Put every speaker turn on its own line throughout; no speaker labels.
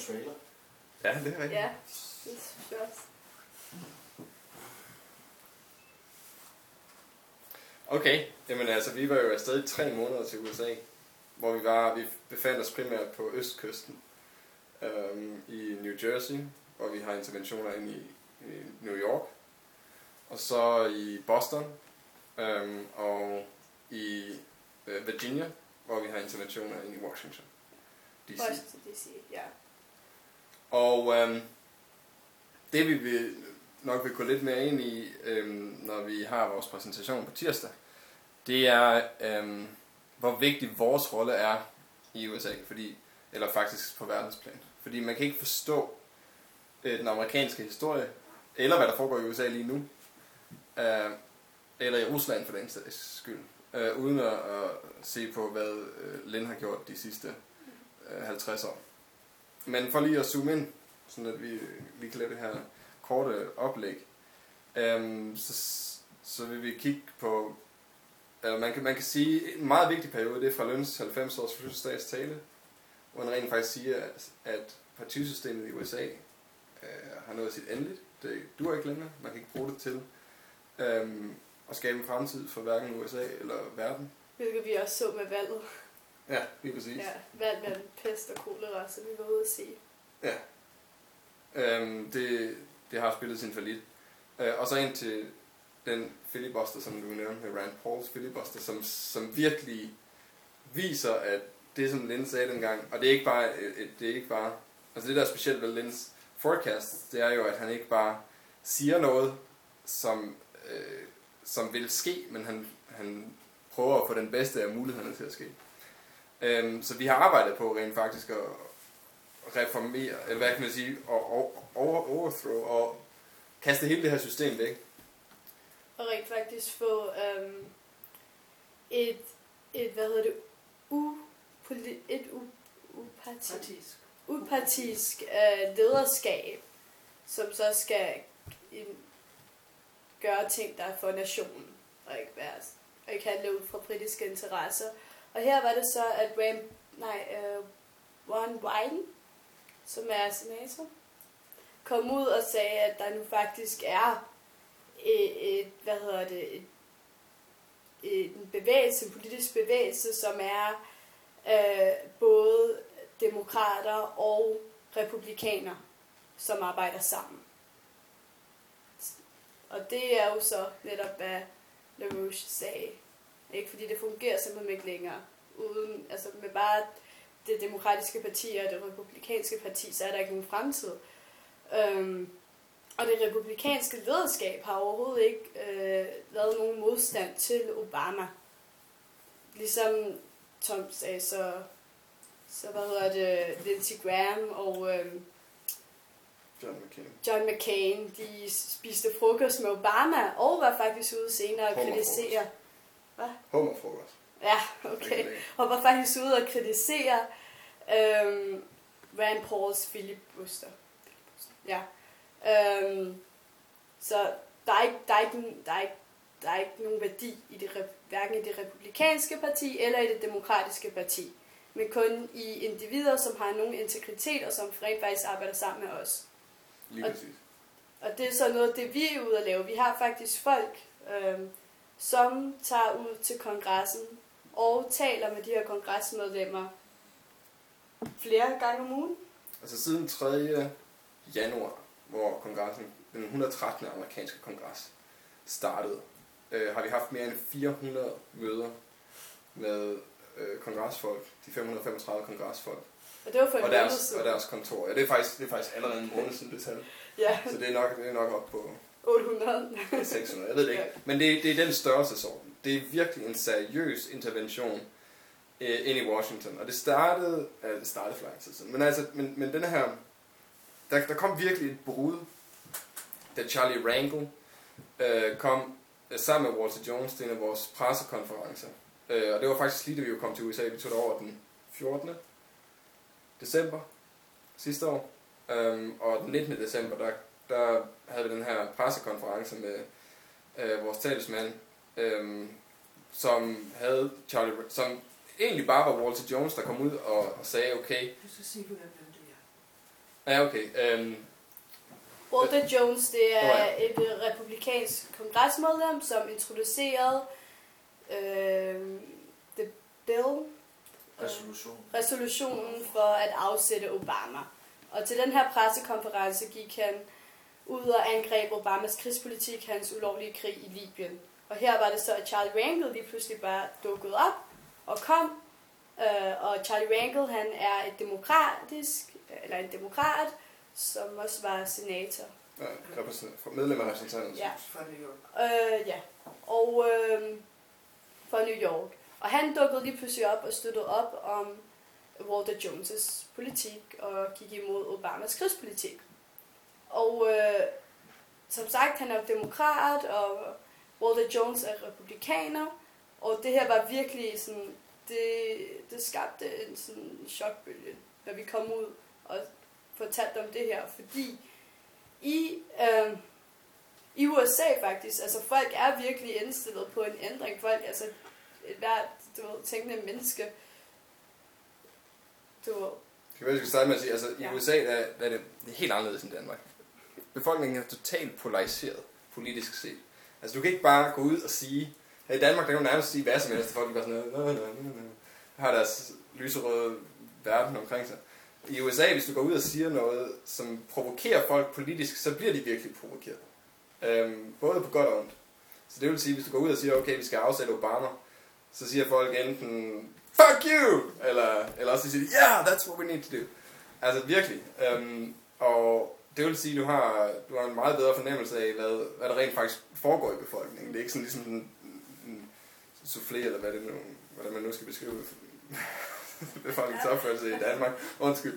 trailer.
Ja, det er rigtigt.
Ja, det synes jeg også.
Okay, jamen altså, vi var jo afsted i 3 måneder til USA, hvor vi befandt os primært på østkysten i New Jersey, hvor vi har interventioner ind i New York, og så i Boston og i Virginia, hvor vi har interventioner ind i Washington DC.
Washington DC, ja.
Og det vi nok vil gå lidt mere ind i, når vi har vores præsentation på tirsdag, det er, hvor vigtig vores rolle er i USA, eller faktisk på verdensplan. Fordi man kan ikke forstå den amerikanske historie, eller hvad der foregår i USA lige nu, eller i Rusland for den sags skyld, uden at se på, hvad Lin har gjort de sidste 50 år. Men for lige at zoome ind, sådan at vi kan lave det her korte oplæg, så vil vi kigge på, man kan sige, en meget vigtig periode, det er fra Lins 90 års fødselsdags tale, hvor han rent faktisk siger, at partisystemet i USA har nået sit endeligt. Det duer ikke længere, man kan ikke bruge det til at skabe en fremtid for hverken USA eller verden.
Hvilket vi også så med valget.
Ja, lige præcis.
Ja, valg mellem pest og kolera, så vi var ude at se.
Ja. Det har spillet sin fallit. Og så ind til den filibuster, som du nævnte med Rand Pauls filibuster, som virkelig viser, at det som Lin sagde dengang, og det er ikke bare, altså det der er specielt ved Lins forecast, det er jo, at han ikke bare siger noget, som vil ske, men han prøver at få den bedste af mulighederne til at ske. Så vi har arbejdet på rent faktisk at reformere, eller hvad kan man sige, overthrow og kaste hele det her system væk.
Og rent faktisk få et upartisk lederskab, som så skal gøre ting, der er for nationen, og ikke handle ud fra britiske interesser. Og her var det så, at Ron Wyden, som er senator, kom ud og sagde, at der nu faktisk er en bevægelse, en politisk bevægelse, som er både demokrater og republikaner, som arbejder sammen. Og det er jo så netop, hvad LaRouche sagde. Ikke? Fordi det fungerer simpelthen ikke længere. Uden, altså med bare det demokratiske parti og det republikanske parti, så er der ikke nogen fremtid. Og det republikanske lederskab har overhovedet ikke lavet nogen modstand til Obama. Ligesom Tom sagde, så Lindsey Graham og John McCain, de spiste frokost med Obama, og var faktisk ude senere og kritisere. Hvad?
Hummerfrokost.
Ja, okay. Og var faktisk ude og kritisere Rand Pauls filibuster. Ja. Så der er ikke nogen værdi i det, hverken i det republikanske parti eller i det demokratiske parti, men kun i individer, som har nogen integritet og som rent faktisk arbejder sammen med os.
Lige præcis.
Og det er så noget, det vi er ude at lave. Vi har faktisk folk, som tager ud til kongressen og taler med de her kongresmedlemmer flere gange om ugen.
Altså siden 3. januar, hvor kongressen, den 113. amerikanske kongres, startede, har vi haft mere end 400 møder med kongresfolk, de 535 kongresfolk.
Og det var for en måned
siden. Og deres kontor. Ja, det er faktisk allerede en måned siden det tal.
Ja.
Så det er nok op på
800.
600, jeg ved det ikke. Men det er den størrelsesorden. Det er virkelig en seriøs intervention ind i Washington. Og det startede for lang tid siden. Men den her, der kom virkelig et brud, da Charlie Rangel kom sammen med Walter Jones til en af vores pressekonferencer. Og det var faktisk lige da vi kom til USA. Vi tog det over den 14. december sidste år. Og den 19. december, der havde vi den her pressekonference med vores talsmand, som egentlig bare var Walter Jones, der kom ud og sagde, okay.
Du skal sige, hvem det er.
Ja, okay.
Walter Jones, det er et republikansk kongresmedlem, som introducerede The Bill, resolutionen for at afsætte Obama. Og til den her pressekonference gik han ud og angreb Obamas krigspolitik, hans ulovlige krig i Libyen. Og her var det så, at Charlie Rangel lige pludselig bare dukkede op og kom. Og Charlie Rangel, han er en demokrat, som også var senator.
Ja, medlem af repræsentanten.
Ja. Ja. Og fra New York. Og han dukkede lige pludselig op og støttede op om Walter Jones' politik og gik imod Obamas krigspolitik. Og som sagt, han er demokrat, og Walter Jones er republikaner. Og det her var virkelig sådan, det skabte en sådan chokbølge, da vi kom ud og fortalte om det her, fordi i USA faktisk, altså folk er virkelig indstillet på en ændring. Folk, altså hvert tænkende menneske,
Det kan være, vi skal starte med at sige, altså i USA der er det helt anderledes end Danmark. Befolkningen er totalt polariseret, politisk set. Altså du kan ikke bare gå ud og sige, her i Danmark der kan du nærmest sige hvad som helst, folk er bare sådan noget, har deres lyserøde verden omkring sig. I USA, hvis du går ud og siger noget, som provokerer folk politisk, så bliver de virkelig provokeret. Både på godt og ondt. Så det vil sige, hvis du går ud og siger, okay, vi skal afsætte Obama, så siger folk enten, fuck you! Eller også siger de, yeah, that's what we need to do. Altså virkelig. Og det vil sige, du har en meget bedre fornemmelse af, hvad der rent faktisk foregår i befolkningen. Det er ikke sådan ligesom en soufflé, eller hvad man nu skal beskrive befolkningens opførselse i Danmark. Undskyld.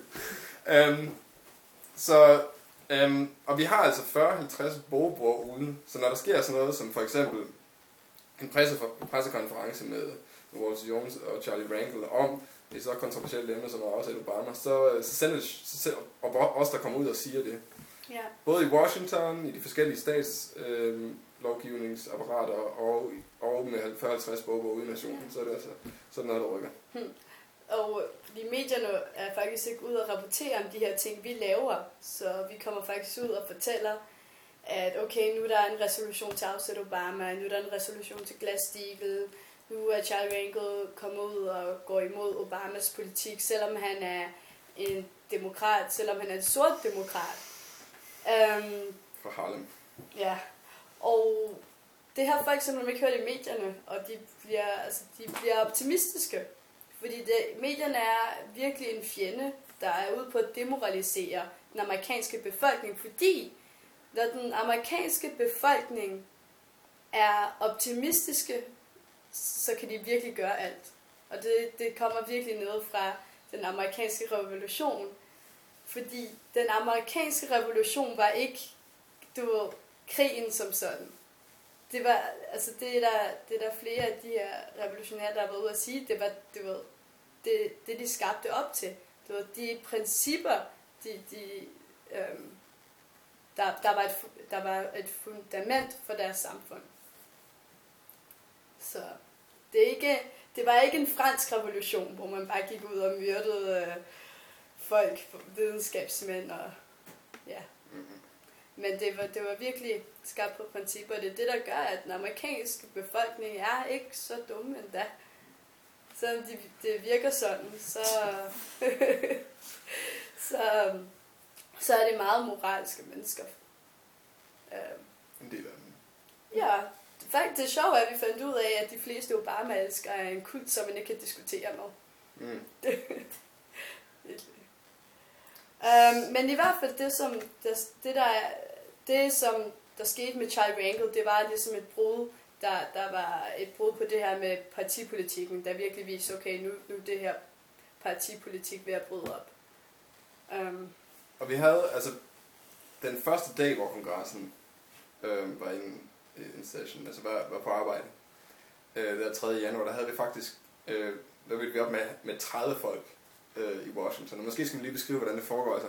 Og vi har altså 40-50 bogbrugere ude, så når der sker sådan noget som for eksempel en pressekonference med Walter Jones og Charlie Rangel om et så kontroversielt emne som også Obama, så sender det, og os der kommer ud og siger det.
Ja.
Både i Washington, i de forskellige lovgivningsapparater og med 40-50 bogbrugere ude i nationen, så er det altså sådan noget, der rykker.
Og de medierne er faktisk ikke ude og rapportere om de her ting, vi laver. Så vi kommer faktisk ud og fortæller, at okay, nu er der en resolution til at afsætte Obama, nu er der en resolution til Glass-Steagall, nu er Charlie Rangel kommet ud og går imod Obamas politik, selvom han er en demokrat, selvom han er en sort demokrat.
For Harlem.
Ja, og det har folk simpelthen ikke hørt i medierne, og de bliver optimistiske. Fordi medierne er virkelig en fjende, der er ude på at demoralisere den amerikanske befolkning, fordi når den amerikanske befolkning er optimistiske, så kan de virkelig gøre alt. Og det kommer virkelig ned fra den amerikanske revolution. Fordi den amerikanske revolution var ikke, krigen som sådan. Det var, altså det er der flere af de her revolutionære, der har været ude at sige, det de skabte op til. Det var de principper, der var et fundament for deres samfund. Så det var ikke en fransk revolution, hvor man bare gik ud og myrdede folk, videnskabsmænd og ja. Men det var virkelig skabt på principper. Det er det, der gør, at den amerikanske befolkning er ikke så dumme endda. Selvom det virker sådan, så er det meget moralske mennesker.
En del af dem.
Ja, faktisk det sjove er, at vi fandt ud af, at de fleste Obama-elskere er en kult, som man ikke kan diskutere med. Men i hvert fald det som der skete med Charlie Rangel, det var ligesom et brud. Der var et brud på det her med partipolitikken, der virkelig viste, okay, nu det her partipolitik ved at bryde op.
Og vi havde, altså, den første dag, hvor kongressen var en session, altså var på arbejde, der 3. januar, der havde vi faktisk, der ville vi op med 30 folk i Washington. Og måske skal vi lige beskrive, hvordan det foregår. Altså,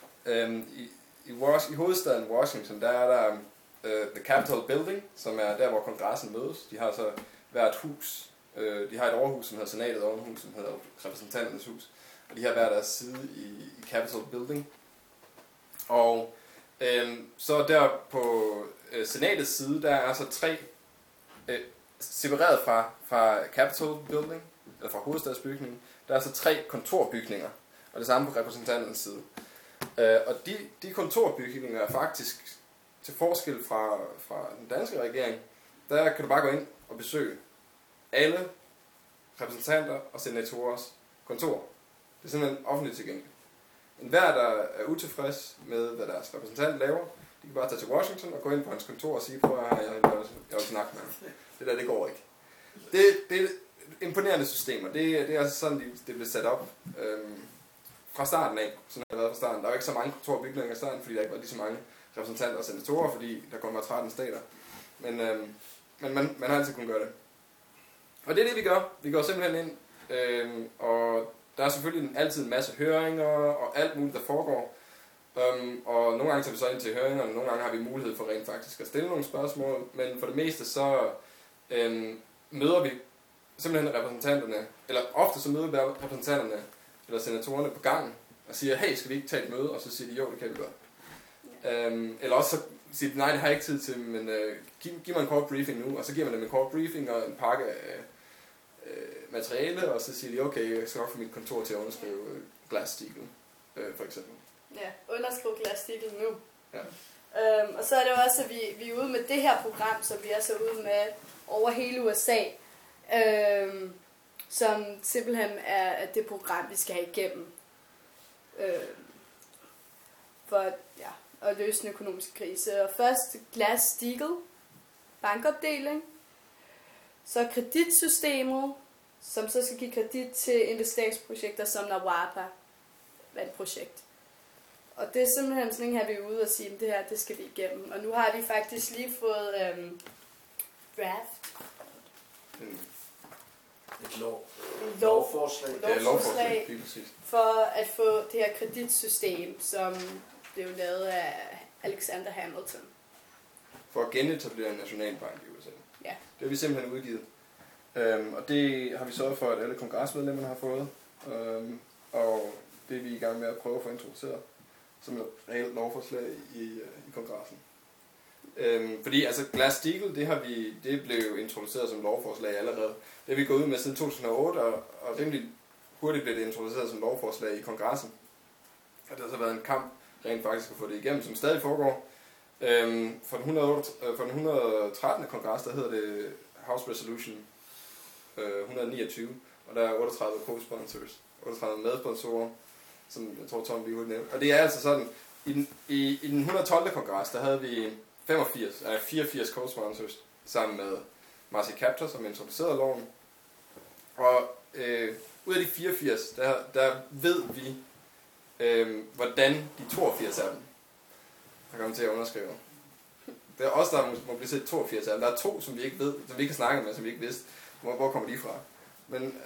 i hovedstaden Washington, der er der The Capitol Building, som er der, hvor kongressen mødes. De har så hvert hus. De har et overhus, som hedder Senatet, og et hus, som hedder Repræsentanternes hus. Og de har hver deres side i Capitol Building. Og så der på senatets side, der er så 3 separeret fra Capitol Building, eller fra hovedstadsbygningen, der er så 3 kontorbygninger, og det samme på repræsentanternes side. Og de kontorbygninger er faktisk, til forskel fra den danske regering, der kan du bare gå ind og besøge alle repræsentanter og senatorers kontor. Det er simpelthen offentligt tilgængeligt. En hver, der er utilfreds med, hvad deres repræsentant laver, de kan bare tage til Washington og gå ind på hans kontor og sige, prøv at jeg vil snakke med ham. Det går ikke. Det er imponerende systemer. Det er altså sådan, det blev sat op fra starten af. Sådan har det været fra starten. Der var ikke så mange kontorbygninger i starten, fordi der ikke var lige så mange repræsentanter og senatorer, fordi der kun var 13 stater. Men man har altid kunnet gøre det. Og det er det, vi gør. Vi går simpelthen ind, og der er selvfølgelig altid en masse høringer og alt muligt, der foregår. Og nogle gange tager vi så ind til høringerne, og nogle gange har vi mulighed for rent faktisk at stille nogle spørgsmål. Men for det meste så møder vi simpelthen repræsentanterne, eller ofte så møder vi repræsentanterne eller senatorerne på gangen og siger, hey, skal vi ikke tage et møde? Og så siger de, jo, det kan vi godt. Eller også så siger de, nej, det har jeg ikke tid til, men giv mig en kort briefing nu. Og så giver man dem en kort briefing og en pakke af materiale, og så siger de, okay, jeg skal nok få mit kontor til at underskrive Glass-Steagall, for eksempel.
Ja, underskrive Glass-Steagall nu.
Ja.
Og så er det jo også, at vi er ude med det her program, som vi er så ude med over hele USA, som simpelthen er det program, vi skal have igennem for at løse den økonomiske krise. Og først Glass-Steagall, bankopdeling, så kreditsystemet, som så skal give kredit til investeringsprojekter som NAWAPA, vandprojekt. Og det er simpelthen sådan en her, vi er ude og sige, at det her, det skal vi igennem. Og nu har vi faktisk lige fået draft.
Et lovforslag
for at få det her kreditsystem, som blev lavet af Alexander Hamilton.
For at genetablere en nationalbank i USA.
Ja.
Det har vi simpelthen udgivet. Og det har vi sørget for, at alle kongresmedlemmerne har fået. Og det er vi i gang med at prøve at få introduceret som et reelt lovforslag i kongressen. Fordi altså Glass-Steagall, det blev introduceret som lovforslag allerede. Det har vi gået ud med siden 2008, og rimelig hurtigt blev det introduceret som lovforslag i kongressen. Og det har så været en kamp rent faktisk at få det igennem, som stadig foregår. For den 113. kongres, der hedder det House Resolution 129, og der er 38 co-sponsors, 38 medsponsorer, som jeg tror Tom lige hurtigt nævnte. Og det er altså sådan, i den 112. kongres, der havde vi 84 co-sponsors sammen med Marcy Kaptur, som introducerede loven. Og ud af de 84, der ved vi, hvordan de 82 af dem har kommet til at underskrive. Det er også der har mobiliseret 82 af dem. Der er 2, som vi ikke ved, som vi ikke har snakket med, som vi ikke vidste, hvor kommer de fra. Men,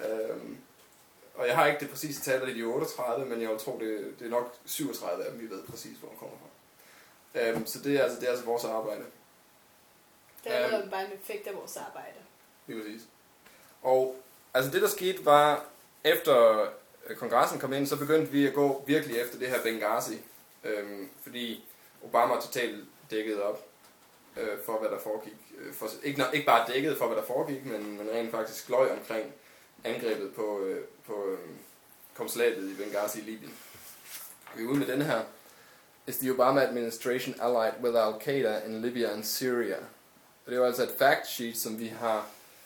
og jeg har ikke det præcise tal, det er de 38, men jeg vil tro, det er nok 37 af dem, vi ved præcis, hvor de kommer fra. Så det er altså vores arbejde.
Det er bare en effekt af vores arbejde.
Lige præcis. Og altså det, der skete, var, efter kongressen kom ind, så begyndte vi at gå virkelig efter det her Benghazi. Fordi Obama totalt dækkede op for, hvad der foregik. Ikke bare dækkede for, hvad der foregik, men rent faktisk løj omkring angrebet på konsulatet i Benghazi i Libyen. Vi er ude med den her. Is the Obama administration allied with Al-Qaeda in Libya and Syria? Og det er jo altså et fact sheet, som vi har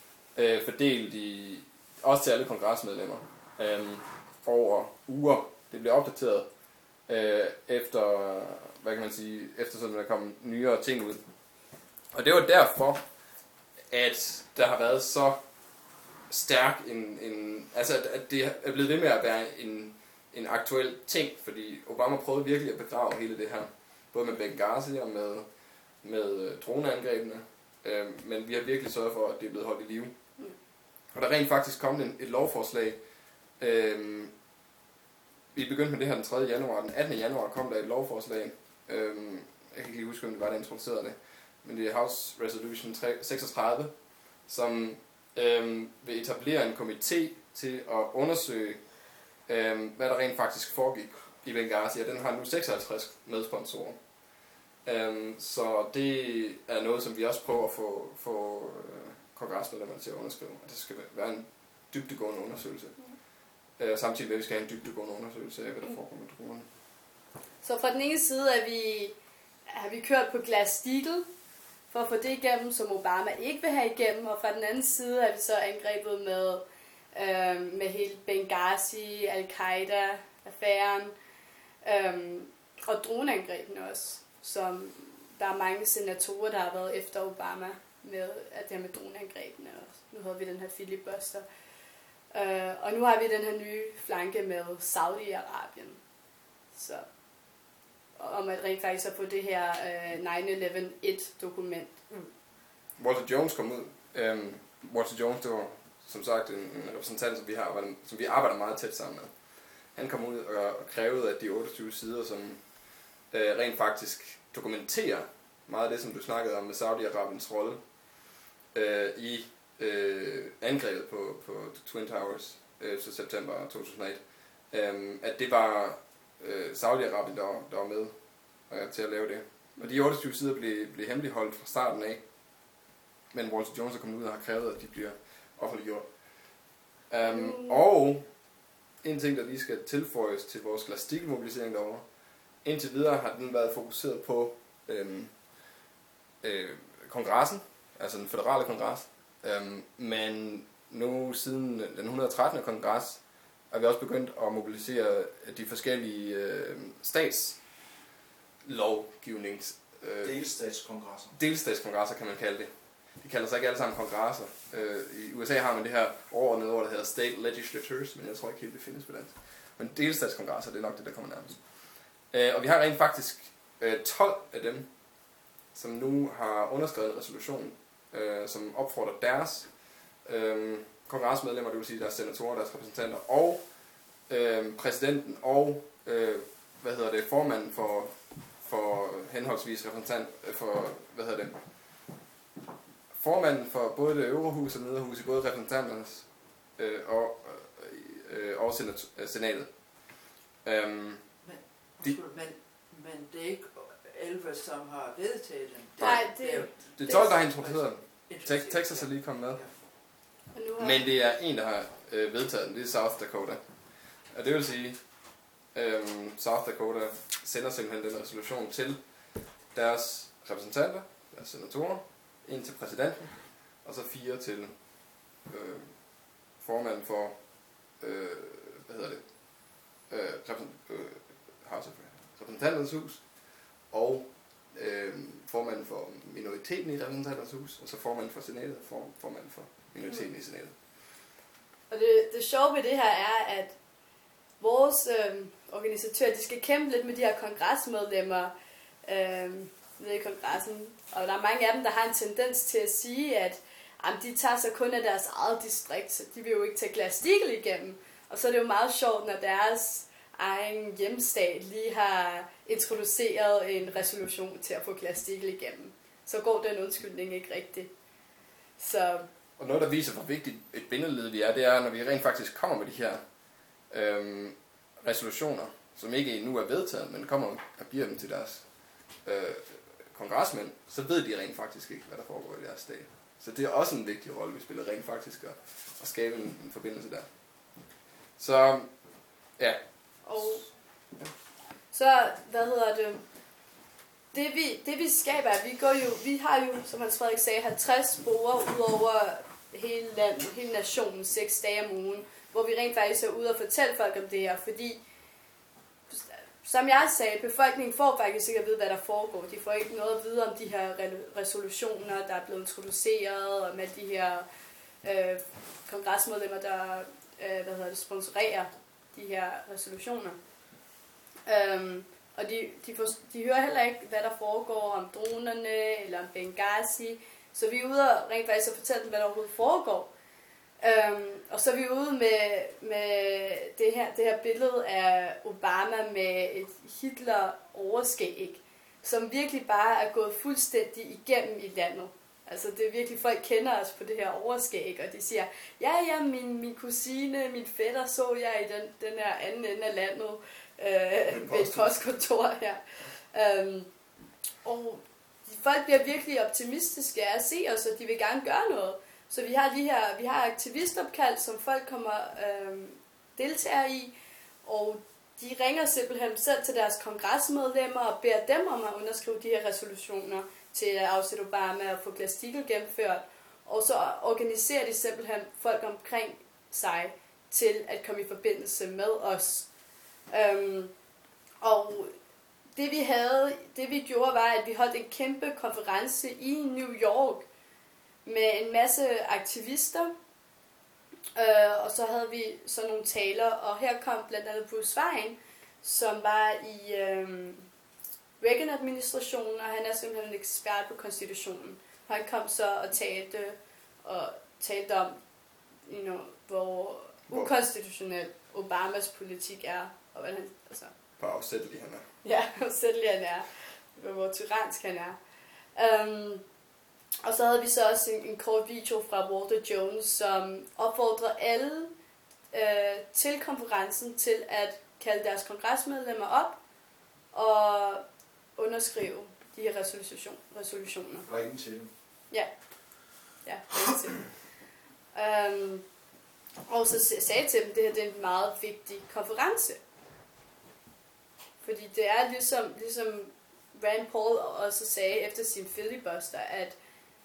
fordelt også til alle kongresmedlemmer over uger. Det bliver opdateret efter, hvad kan man sige, efter sådan der kom nyere ting ud. Og det var derfor, at der har været så stærk altså at det er blevet ved med at være en aktuel ting, fordi Obama prøvede virkelig at begrave hele det her, både med Benghazi og med droneangrebene, men vi har virkelig sørget for, at det er blevet holdt i live. Og der er rent faktisk kommet et lovforslag. Vi begyndte med det her den 3. januar. Den 18. januar kom der et lovforslag. Jeg kan ikke lige huske, om det var, der introducerede det. Men det er House Resolution 36, som vil etablere en komité til at undersøge, hvad der rent faktisk foregik i Benghazi, og den har nu 56 medsponsorer. Så det er noget, som vi også prøver at få kongresmedlemmerne til at underskrive. Og det skal være en dybdegående undersøgelse. Samtidig med, at vi skal have en dybdegående undersøgelse af, hvad der foregår med dronerne.
Så fra den ene side har vi kørt på Glass-Steagall for at få det igennem, som Obama ikke vil have igennem, og fra den anden side har vi så angrebet med hele Benghazi, Al-Qaida-affæren, og droneangrebene også, som der er mange senatorer, der har været efter Obama med at det her med droneangrebene, og nu har vi den her filibuster. Og nu har vi den her nye flanke med Saudi-Arabien. Så om at rent faktisk at få det her 9/11-1-dokument.
Walter Jones kom ud. Walter Jones, det var som sagt en repræsentant, som vi arbejder meget tæt sammen med. Han kom ud og krævede, at de 28 sider, som rent faktisk dokumenterer meget af det, som du snakkede om med Saudi-Arabiens rolle i angrebet på Twin Towers til september 2001, at det var Saudi-Arabien, der var med til at lave det. Og de 28 sider blev hemmeligholdt fra starten af, men Walter Jones er kommet ud og har krævet, at de bliver offentliggjort. Og en ting, der lige skal tilføjes til vores Glass-Steagall-mobilisering derovre, indtil videre har den været fokuseret på kongressen, altså den føderale kongres, men nu siden den 113. kongres er vi også begyndt at mobilisere de forskellige statslovgivnings... Delstatskongresser kan man kalde det. De kalder sig ikke alle sammen kongresser. I USA har man det her overordnede ord, der hedder state legislatures, men jeg tror ikke helt, det findes på dansk. Men delstatskongresser, det er nok det, der kommer nærmest. Og vi har rent faktisk 12 af dem, som nu har underskrevet en resolution, som opfordrer deres kongresmedlemmer, det vil sige deres senatorer, deres repræsentanter, og præsidenten og formanden for henholdsvis repræsentant for formanden for både det øvre hus og nedre hus i både repræsentanternes og senatet.
Men det er ikke 11, som har vedtaget den.
Nej,
det er 12, der har introduceret den. Texas er lige kommet med. Men det er en, der har vedtaget den. Det er South Dakota. Og det vil sige, South Dakota sender simpelthen den resolution til deres repræsentanter, deres senatorer, en til præsidenten, og så 4 til formanden for repræsentanternes hus, og formanden for minoriteten i repræsentanternes hus, og så formanden for senatet, og formanden for minoriteten i senatet. Og
det sjove ved det her er, at vores organisatører, de skal kæmpe lidt med de her kongresmedlemmer nede i kongressen, og der er mange af dem, der har en tendens til at sige, at de tager sig kun af deres eget distrikt, så de vil jo ikke tage Glass-Steagall igennem. Og så er det jo meget sjovt, når deres egen hjemstat lige har introduceret en resolution til at få Glass-Steagall igennem. Så går den undskyldning ikke rigtigt. Så...
Og noget, der viser, hvor vigtigt et bindeled vi er, det er, når vi rent faktisk kommer med de her resolutioner, som ikke nu er vedtaget, men kommer og giver dem til deres kongresmænd, så ved de rent faktisk ikke, hvad der foregår i deres stat. Så det er også en vigtig rolle, vi spiller rent faktisk at skabe en forbindelse der. Så, ja.
Og så, det vi skaber, vi har jo, som Hans Frederik sagde, 50 brugere ud over hele landet, hele nationen, 6 dage om ugen, hvor vi rent faktisk er ude og fortælle folk om det her, fordi som jeg sagde, befolkningen får faktisk ikke at vide, hvad der foregår. De får ikke noget at vide om de her resolutioner, der er blevet introduceret, og med de her kongresmedlemmer, der sponsorerer de her resolutioner. Og de hører heller ikke, hvad der foregår om dronerne eller om Benghazi. Så vi er ude og rent faktisk at fortælle dem, hvad der overhovedet foregår. Og så er vi ude med det her billede af Obama med et Hitler-overskæg, som virkelig bare er gået fuldstændig igennem i landet. Altså det er virkelig, folk kender os på det her overskæg, og de siger, ja, min kusine, min fætter så jeg i den her anden ende af landet, ved et postkontor her. Og folk bliver virkelig optimistiske af at se os, og de vil gerne gøre noget. Så vi har aktivistopkald, som folk kommer deltager i, og de ringer simpelthen selv til deres kongresmedlemmer og beder dem om at underskrive de her resolutioner til at afsætte Obama og få Glass-Steagall gennemført. Og så organiserer de simpelthen folk omkring sig til at komme i forbindelse med os. Og det vi gjorde var, at vi holdt en kæmpe konference i New York med en masse aktivister. Og så havde vi så nogle taler, og her kom blandt andet Bruce Fein, som var i Reagan-administrationen, og han er simpelthen en ekspert på konstitutionen. Han kom så og talte om, hvor ukonstitutionel Obamas politik er, og hvad han, altså,
hvor afsættelig han er.
Ja, hvor afsættelig han er, hvor tyrannisk han er. Og så havde vi så også en kort video fra Walter Jones, som opfordrer alle til konferencen til at kalde deres kongresmedlemmer op og underskrive de her resolutioner.
Ringen til dem.
Ja, ringen til dem. Og så sagde jeg til dem, at det her det er en meget vigtig konference. Fordi det er ligesom Rand Paul også sagde efter sin filibuster, at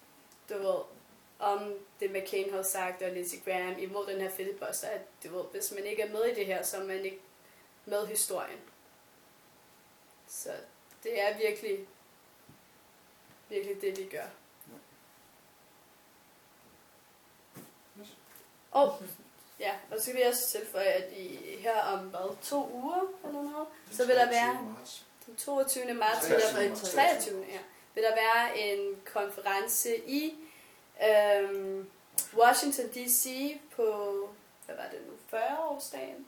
om det McCain havde sagt og Lindsey Graham imod den her filibuster, at hvis man ikke er med i det her, så er man ikke med historien. Så det er virkelig det, vi gør. Og så vil jeg også tilføje, at her om 2 uger eller noget, så vil der være den 22. marts, 23. Vil der være en konference i Washington D.C. på, hvad var det nu, 40-årsdagen?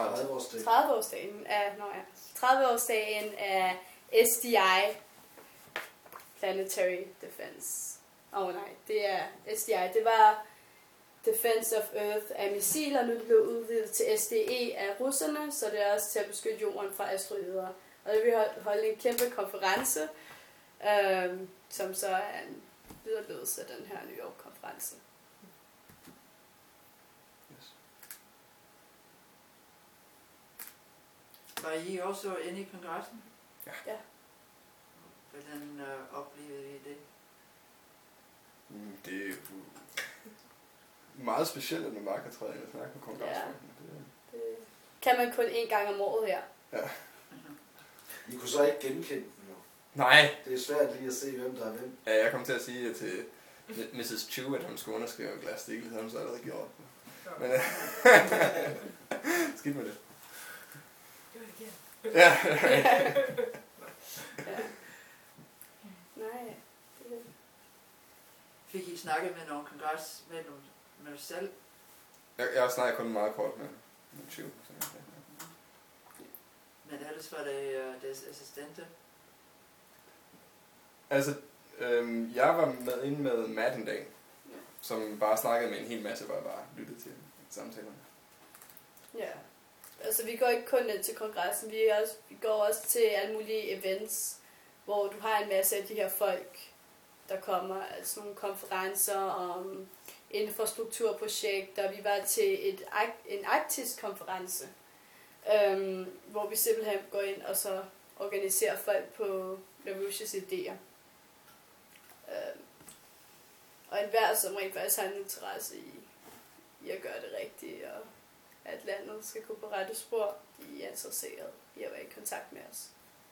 30-årsdagen af SDI, Planetary Defense. Nej, det er SDI. Det var Defense of Earth af missiler, nu er det blevet udvidet til SDE af russerne, så det er også til at beskytte jorden fra asteroider. Og det vil holde en kæmpe konference, som så er en videreledelse af den her New York-konference.
Yes.
Var I også inde i kongressen?
Ja.
Hvordan oplevede I det?
Det er meget specielt, at man bare kan træde ind og snakke på kongressen.
Ja. Det kan man kun 1 gang om året her.
Ja.
I kunne så ikke genkende dem, jo.
Nej.
Det er svært lige at se, hvem der er hvem.
Ja, jeg kom til at sige til Mrs. Chu, at hun skulle underskrive en Glass-Steagall, det havde hun så allerede gjort. Men skidt med det.
Gør det igen.
Ja.
Nej.
Fik I snakket med nogle kongresmedlemmer med dig selv?
Jeg har snakket kun meget kort med Chu.
Men ellers var det deres assistente?
Altså, jeg var inde med Matt en dag, som bare snakkede med en hel masse, hvor jeg bare lyttede til samtalerne.
Ja. Altså, vi går ikke kun ned til kongressen, vi går også til alle mulige events, hvor du har en masse af de her folk, der kommer, altså nogle konferencer om infrastrukturprojekter. Vi var til en arktisk konference, hvor vi simpelthen går ind og så organiserer folk på LaRouches idéer. Og enhver, som rent faktisk har en interesse i at gøre det rigtigt, og at landet skal gå på rette spor, de er interesseret i at være i kontakt med os.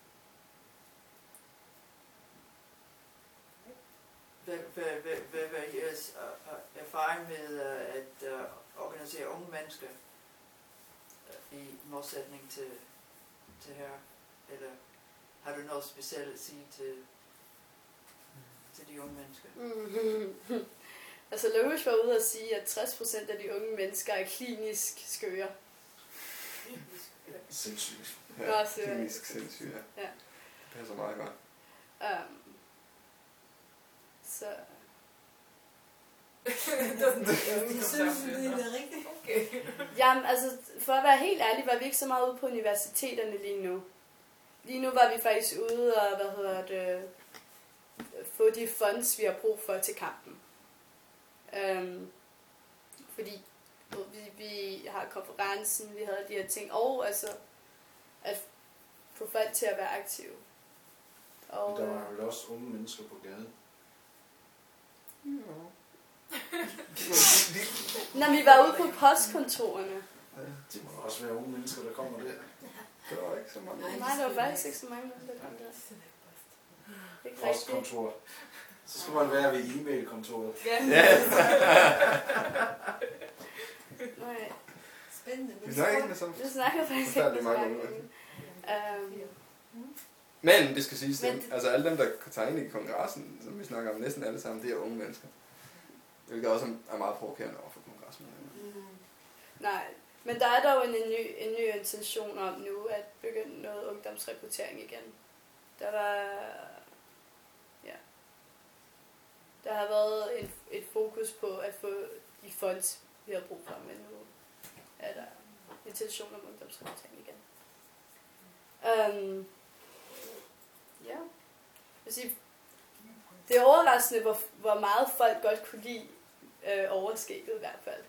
Hvad var jeres erfaring med at organisere unge mennesker i modsætning til her? Eller har du noget specielt at sige til de unge mennesker?
Altså LaRouche var ude at sige, at 60% af de unge mennesker er klinisk skøre.
Sindssygt.
Ja, klinisk sindssygt, ja.
Ja.
Det passer meget godt.
Så
Okay.
Jamen, altså, for at være helt ærlig, var vi ikke så meget ude på universiteterne lige nu. Lige nu var vi faktisk ude og, få de funds, vi har brug for til kampen. Fordi vi har konferencen, vi havde de her ting, og altså at få folk til at være aktive. Og,
Der var vel også unge mennesker på gaden.
når vi var ude på postkontorerne.
Det må også være unge mennesker, der kommer der.
Det var ikke så mange.
Nej, der var faktisk ikke så mange, der kom der. Ikke rigtigt.
Postkontor. Så skal man være ved e-mailkontoret.
Ja.
Nej,
Spændende.
Vi snakker ikke med sådan.
det snakker faktisk
Der er
ikke
det
så
mange
mange
unge. Men det skal siges,
Men-
altså alle dem, der tager ind i kongressen, som vi snakker om næsten alle sammen, det er unge mennesker. Hvilket også er meget provokerende over for kongressen.
Nej, men der er dog en ny intention om nu at begynde noget ungdomsrekruttering igen. Der har været et fokus på at få de funds, vi har brug for, men nu er der intention om ungdomsrekruttering igen. Ja. Jeg vil sige, det er overraskende, hvor meget folk godt kunne lide overskægget i hvert fald.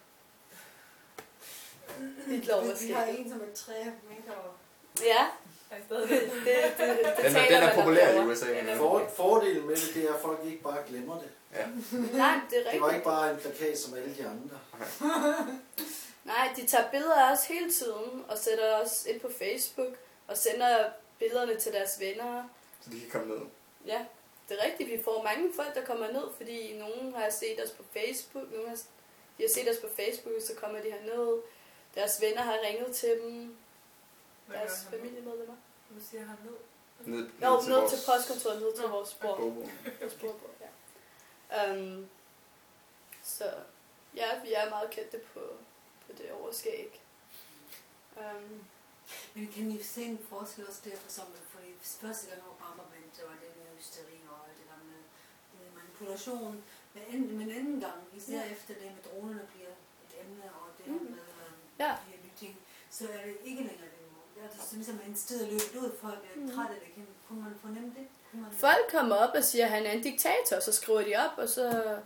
Vi har en, som er 3 meter over.
Ja,
Det
Den
taler
er
man
populær i
om.
USA.
Fordelen med det er, at folk ikke bare glemmer det.
Nej, det er
Det var
rigtigt.
ikke bare en plakat som alle de andre.
Nej, de tager billeder af os hele tiden, og sætter os ind på Facebook, og sender billederne til deres venner.
Så de kan komme ned.
Ja, det er rigtigt. Vi får mange folk, der kommer ned, fordi nogen har set os på Facebook. De har set os på Facebook, så kommer de herned. Deres venner har ringet til dem. Deres familiemedlemmer.
Nu siger han ned.
Ned til postkontoret, ned til vores bord.
Bobo.
Vores bordbord, ja. Så ja, vi er meget kendte på det overskæg.
Men kan I se en forskel også der, for eksempel, fordi første gang Obama vandt, der var det med hysteri og alt det der med manipulation. Men anden gang, især efter det med dronerne bliver et emne, og det her med de her nye ting, så er det ikke længere det mål. Det er altså ligesom en sted at løbe ud, folk er trætte af det. Kunne man fornemme det?
Folk kommer op og siger, at han er en diktator, så skriver de op, og så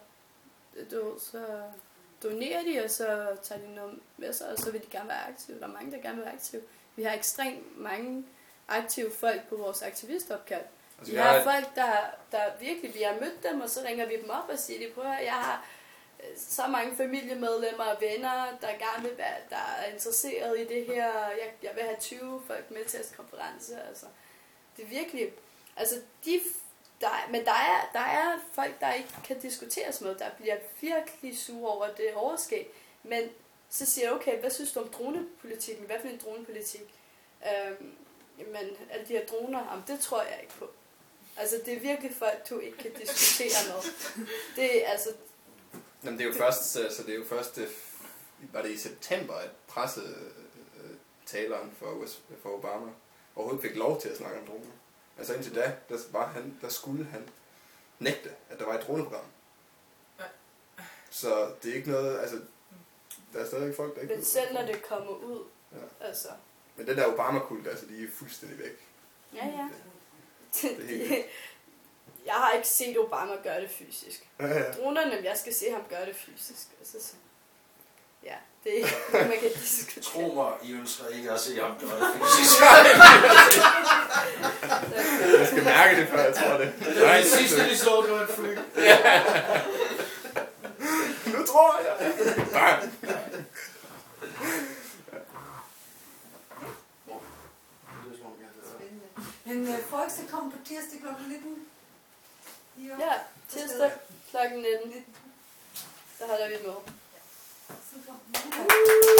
donerer de, og så tager de noget med sig, og så vil de gerne være aktive. Der er mange, der gerne vil være aktive. Vi har ekstremt mange aktive folk på vores aktivistopkald.
Altså,
Vi har folk, der virkelig, vi har mødt dem, og så ringer vi dem op og siger, de prøver, jeg har så mange familiemedlemmer og venner, der gerne vil være, der er interesseret i det her. Jeg vil have 20 folk med til at konference. Altså, det er virkelig, altså men der er folk, der ikke kan diskuteres med, der bliver virkelig sure over det overskæg. Men så siger jeg, okay, hvad synes du om dronepolitikken? Hvad for en dronepolitik? Jamen, alle de her droner, det tror jeg ikke på. Altså, det er virkelig folk, du ikke kan diskutere med. Det er altså...
Jamen, det er jo først, så det er jo først, var det i september, at pressetaleren for Obama overhovedet fik lov til at snakke om droner. Altså indtil da, der skulle han nægte, at der var et droneprogram. Så det er ikke noget, altså, der er stadig folk, der ikke...
Men selv når det kommer ud, altså...
Men den der Obama-kult, altså, de er fuldstændig væk.
Ja.
Det er helt vildt.
Jeg har ikke set Obama gøre det fysisk.
Ja.
Dronerne, jeg skal se ham gøre det fysisk. Altså, så... Ja, det er ikke noget, man kan diskutere.
Tro mig, I ønsker ikke at se ham gøre det fysisk.
Jeg skal mærke det, før jeg tror det.
Nej, sidste de så, det var et fly.
Nu tror jeg. Bang.
Men folk skal komme på tirsdag kl. 19.
Ja, tirsdag kl. 19. Der holder vi med.
Super.